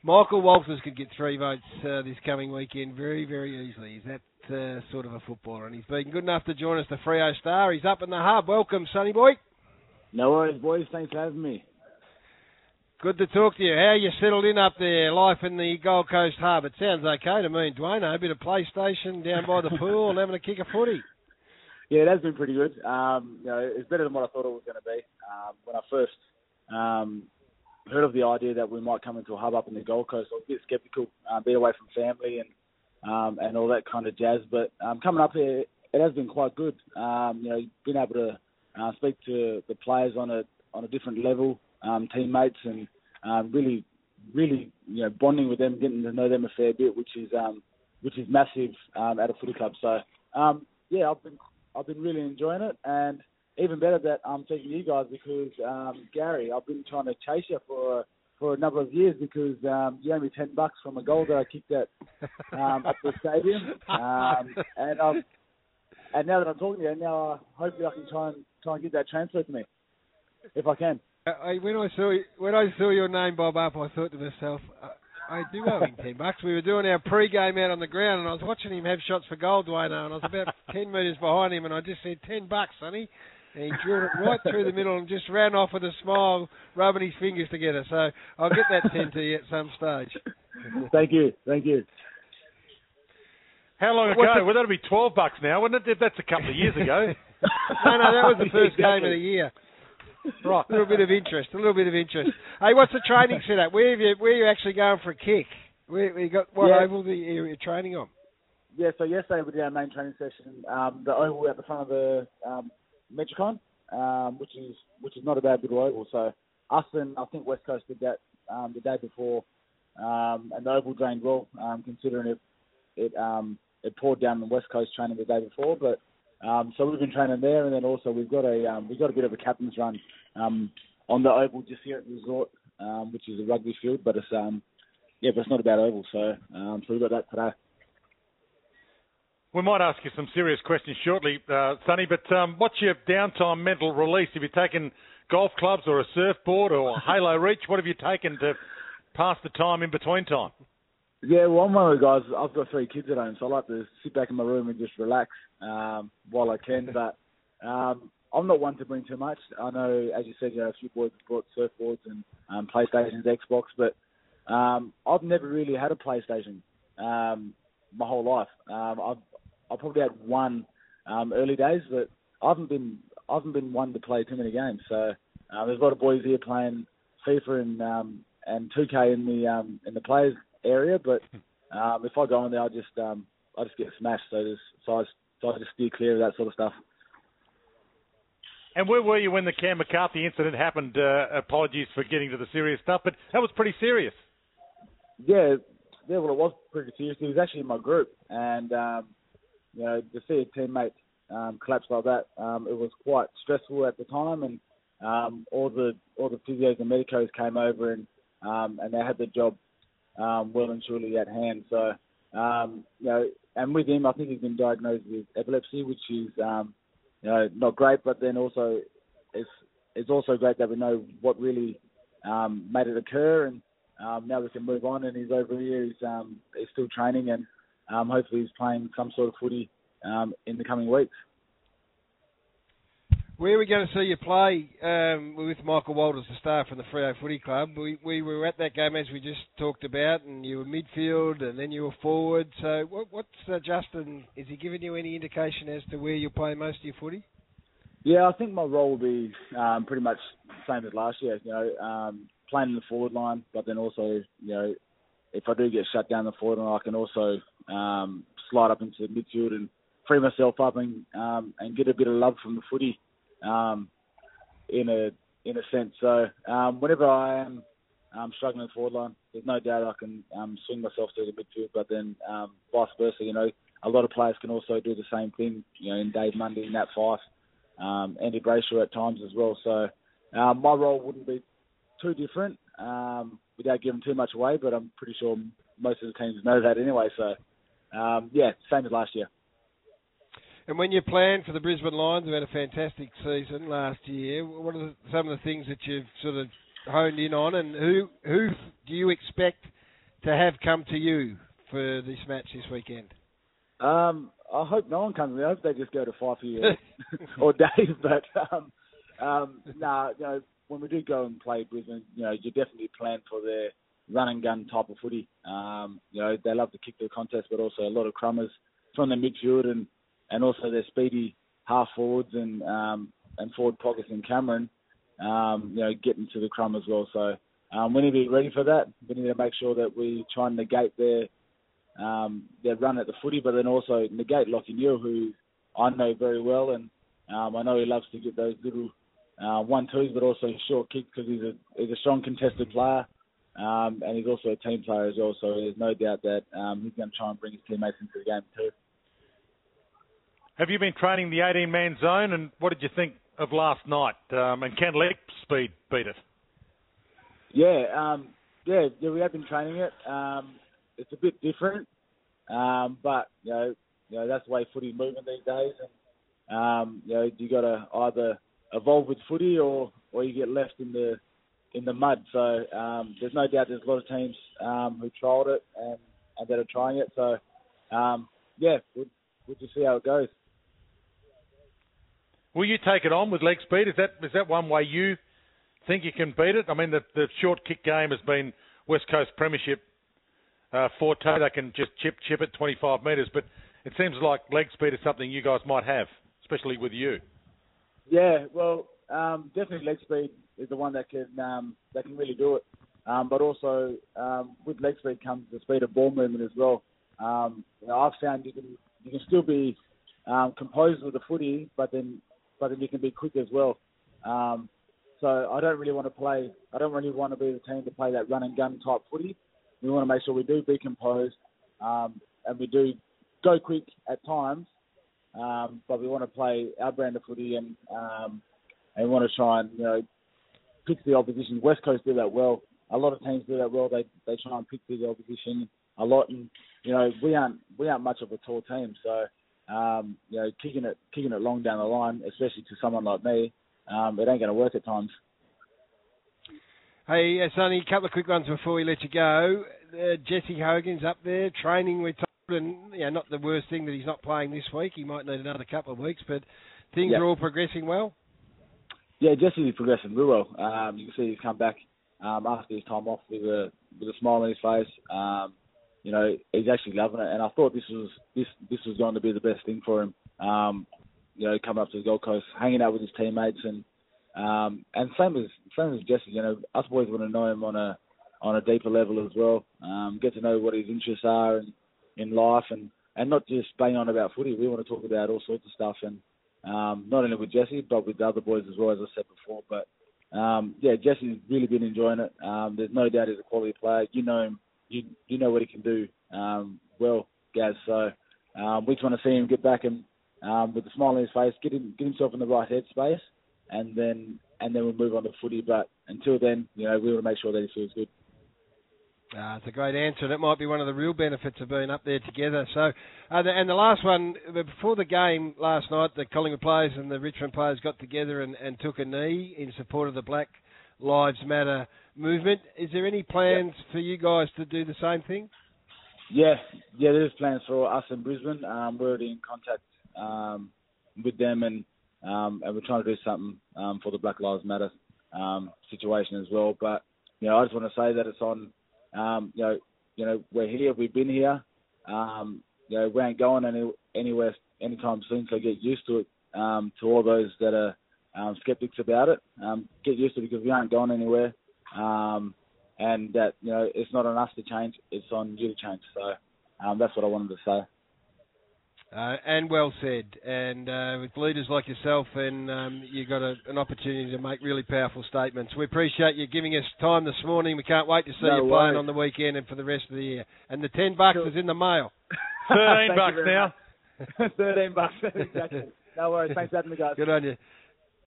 Michael Walters could get 3 votes this coming weekend very, very easily. Is that sort of a footballer? And he's been good enough to join us, the Freo Star. He's up in the hub. Welcome, Sonny boy. No worries, boys. Thanks for having me. Good to talk to you. How you settled in up there, life in the Gold Coast hub? It sounds okay to me and Dwayne. A bit of PlayStation down by the pool and having a kick of footy. Yeah, it has been pretty good. It's better than what I thought it was going to be. When I first heard of the idea that we might come into a hub up in the Gold Coast, I was a bit sceptical, being away from family and all that kind of jazz. But coming up here, it has been quite good. Being able to speak to the players on a different level, teammates, and really, bonding with them, getting to know them a fair bit, which is massive at a footy club. So I've been really enjoying it, and even better that I'm taking you guys because Gary, I've been trying to chase you for a number of years because you owe me $10 from a goal that I kicked at the stadium, and now that I'm talking to you, now hopefully I can try and get that transferred to me if I can. When I saw your name bob up, I thought to myself, I do owe him $10. We were doing our pre-game out on the ground, and I was watching him have shots for goal, Dwayne, and I was about 10 metres behind him, and I just said, $10, Sonny. And he drilled it right through the middle and just ran off with a smile, rubbing his fingers together. So I'll get that 10 to you at some stage. Thank you. How long ago? Well, that'll be $12 now, wouldn't it? That's a couple of years ago. No, that was the first game of the year. Right, a little bit of interest. Hey, what's the training setup? Where are you actually going for a kick? Where you got what oval you're training on? Yeah, so yesterday we did our main training session. The oval at the front of the Metricon, which is not a bad little oval. So us and I think West Coast did that the day before, and the oval drained well, considering it poured down the West Coast training the day before, but. So we've been training there, and then also we've got a bit of a captain's run on the oval just here at the resort, which is a rugby field, but it's not a bad oval. So we've got that today. We might ask you some serious questions shortly, Sonny. But what's your downtime mental release? Have you taken golf clubs or a surfboard or a Halo Reach? What have you taken to pass the time in between time? Yeah, well, I'm one of the guys. I've got 3 kids at home, so I like to sit back in my room and just relax while I can. But I'm not one to bring too much. I know, as you said, a few boys have brought surfboards and PlayStations, Xbox, but I've never really had a PlayStation my whole life. I've probably had one early days, but I haven't been one to play too many games. So there's a lot of boys here playing FIFA and 2K in the players area, but if I go in there, I just get smashed. So I just steer clear of that sort of stuff. And where were you when the Cam McCarthy incident happened? Apologies for getting to the serious stuff, but that was pretty serious. Yeah, well, it was pretty serious. He was actually in my group, and to see a teammate collapse like that, it was quite stressful at the time, and all the physios and medicos came over, and they had the job well and truly at hand. So, and with him, I think he's been diagnosed with epilepsy, which is, not great, but then also it's also great that we know what really made it occur, and now we can move on, and he's over here, he's still training, and hopefully he's playing some sort of footy in the coming weeks. Where are we going to see you play with Michael Walters, the star from the Freo Footy Club? We were at that game, as we just talked about, and you were midfield, and then you were forward. So what's Justin, is he giving you any indication as to where you'll play most of your footy? Yeah, I think my role will be pretty much the same as last year, playing in the forward line, but then also, if I do get shut down the forward line, I can also slide up into midfield and free myself up and get a bit of love from the footy. In a sense. So whenever I am struggling in the forward line, there's no doubt I can swing myself to the midfield, but then vice versa, a lot of players can also do the same thing, in Dave Mundy, Nat Fyfe, Andy Brayshaw at times as well. So my role wouldn't be too different without giving too much away, but I'm pretty sure most of the teams know that anyway. So, same as last year. And when you plan for the Brisbane Lions, they've had a fantastic season last year. What are some of the things that you've sort of honed in on, and who do you expect to have come to you for this match this weekend? I hope no one comes. I hope they just go to Fife or Dave. But when we do go and play Brisbane, you definitely plan for their run and gun type of footy. They love to kick the contest, but also a lot of crummers from the midfield and also their speedy half forwards and forward pockets in Cameron. Getting to the crumb as well. So we need to be ready for that. We need to make sure that we try and negate their run at the footy, but then also negate Lockie Neal, who I know very well, and I know he loves to get those little 1-2s, but also short kicks because he's a strong contested player, and he's also a team player as well. So there's no doubt that he's going to try and bring his teammates into the game too. Have you been training the 18-man zone, and what did you think of last night? And can leg speed beat it? Yeah, we have been training it. It's a bit different, but that's the way footy's moving these days. And you got to either evolve with footy or you get left in the mud. So there's no doubt there's a lot of teams who trialled it and that are trying it. So we'll just see how it goes. Will you take it on with leg speed? Is that one way you think you can beat it? I mean, the short kick game has been West Coast Premiership forte. They can just chip it 25 metres, but it seems like leg speed is something you guys might have, especially with you. Yeah, well, definitely leg speed is the one that can really do it. But also with leg speed comes the speed of ball movement as well. I've found you can still be composed with the footy, but then you can be quick as well. So I don't really want to be the team to play that run and gun type footy. We want to make sure we do be composed and we do go quick at times, but we want to play our brand of footy and we want to try and pick the opposition. West Coast do that well. A lot of teams do that well. They try and pick the opposition a lot, and we aren't much of a tall team, so kicking it long down the line, especially to someone like me, it ain't going to work at times. Hey, Sonny, a couple of quick ones before we let you go. Jesse Hogan's up there training, we're told, and not the worst thing that he's not playing this week. He might need another couple of weeks, but things are all progressing well? Yeah, Jesse's progressing real well. You can see he's come back after his time off with a smile on his face. He's actually loving it, and I thought this was going to be the best thing for him. Coming up to the Gold Coast, hanging out with his teammates, and same as Jesse. Us boys want to know him on a deeper level as well. Get to know what his interests are in life, and not just bang on about footy. We want to talk about all sorts of stuff, and not only with Jesse, but with the other boys as well, as I said before. But Jesse's really been enjoying it. There's no doubt he's a quality player. You know him. You know what he can do well, Gaz. So we just want to see him get back and with a smile on his face, get himself in the right headspace, and then we'll move on to footy. But until then, we want to make sure that he feels good. It's a great answer. That might be one of the real benefits of being up there together. So, and the last one, before the game last night, the Collingwood players and the Richmond players got together and took a knee in support of the Black Lives Matter movement. Is there any plans for you guys to do the same thing? Yeah, there's plans for us in Brisbane. We're already in contact with them, and we're trying to do something for the Black Lives Matter situation as well. But I just want to say that it's on. We're here. We've been here. We ain't going anywhere anytime soon. So get used to it. To all those that are skeptics about it, get used to it because we aren't going anywhere. And that it's not on us to change. It's on you to change. So that's what I wanted to say. And well said. And with leaders like yourself, and you've got an opportunity to make really powerful statements. We appreciate you giving us time this morning. We can't wait to see you playing on the weekend and for the rest of the year. And the $10 is in the mail. $13 now. $13, exactly. No worries. Thanks for having me, guys. Good on you.